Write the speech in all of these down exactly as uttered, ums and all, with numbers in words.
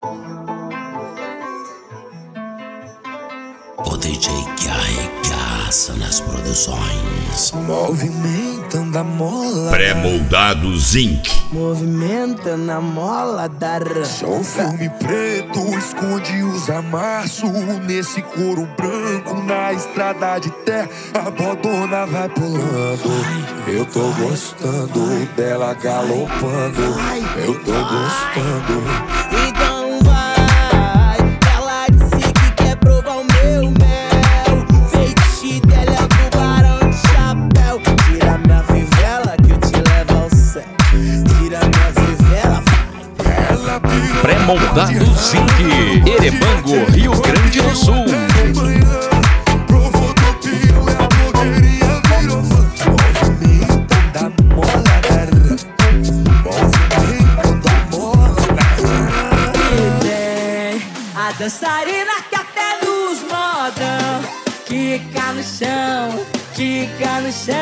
O D J que arregaça nas produções. Movimentando a mola. Pré-moldados Incorporated. Movimentando a mola da rã. Só o filme preto esconde os amassos. Nesse couro branco na estrada de terra, a bodona vai pulando. Eu tô gostando dela galopando. Eu tô gostando. Então vai. Ela disse que quer provar o meu mel. Feitiço dela é o tubarão de chapéu. Tira minha fivela que eu te levo ao céu. Tira minha fivela, vai. Ela pirou. Pré-moldados Incorporated. Erebango, Rio Grande do Sul. Provou do pio, a blogueirinha virou fã. Movimentando a mola da rã. Movimentando a mola da rã. E vem a dançarina que até nos modão. Quica no chão, quica no chão.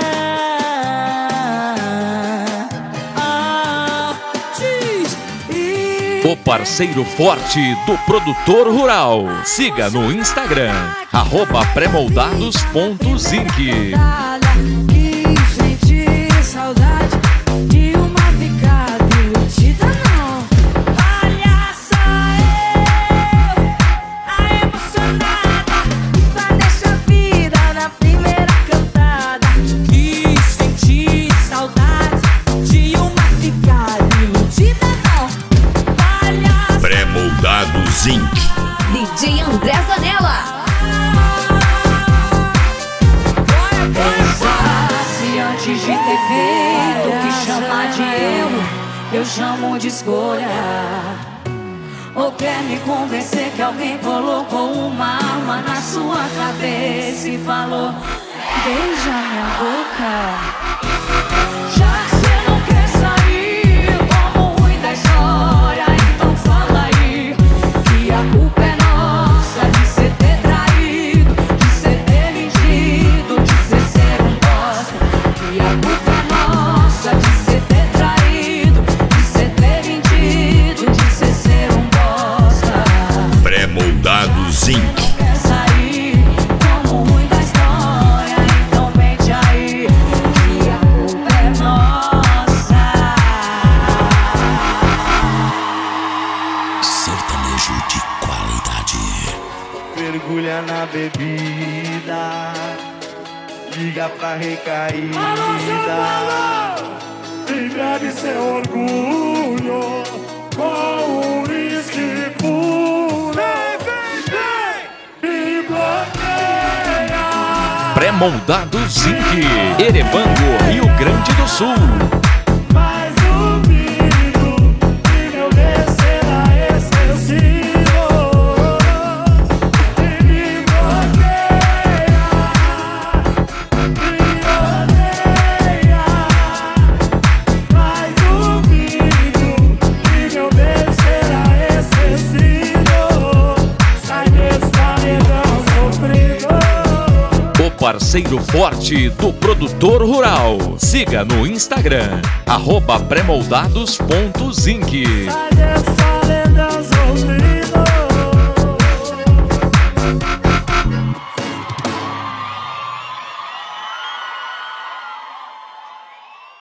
Ah, diz, e O parceiro forte do produtor rural. Siga no Instagram, arroba pré-moldados ponto zinc. Que senti saudade de uma ficada iludida, não. Olha só eu, a emocionada, pra deixar a vida na primeira cantada. Que senti saudade de uma ficada iludida, não. Olha só. Pré-moldados Incorporated. D J André Zanella. Se antes de ter feito o que chamar de erro, eu chamo de escolha. Ou quer me convencer que alguém colocou uma arma na sua cabeça e falou: beija minha boca. Já que você não quer sair como ruim da história, então fala aí que a culpa é nossa de você ter traído, de você ter mentido, de você ser um bosta. Que a culpa é nossa de você ter traído, de você ter mentido, de você ser um bosta. Pré-moldados Incorporated. Quer sair como ruim da história, então mente aí que a culpa é nossa. Sertanejo de qualidade. Mergulha na bebida, liga pra recaída. E bebe seu orgulho com um uísque puro. E bloqueia. Pré-moldados Incorporated. Erebango, Rio Grande do Sul. Mas duvido que meu descer a excessivo. E me bloqueia, me odeia. Mas duvido que meu descer a excessivo. Sai desse paredão sofrido. O parceiro forte do produtor rural. Siga no Instagram, arroba pré-moldados ponto zinc. Sai desse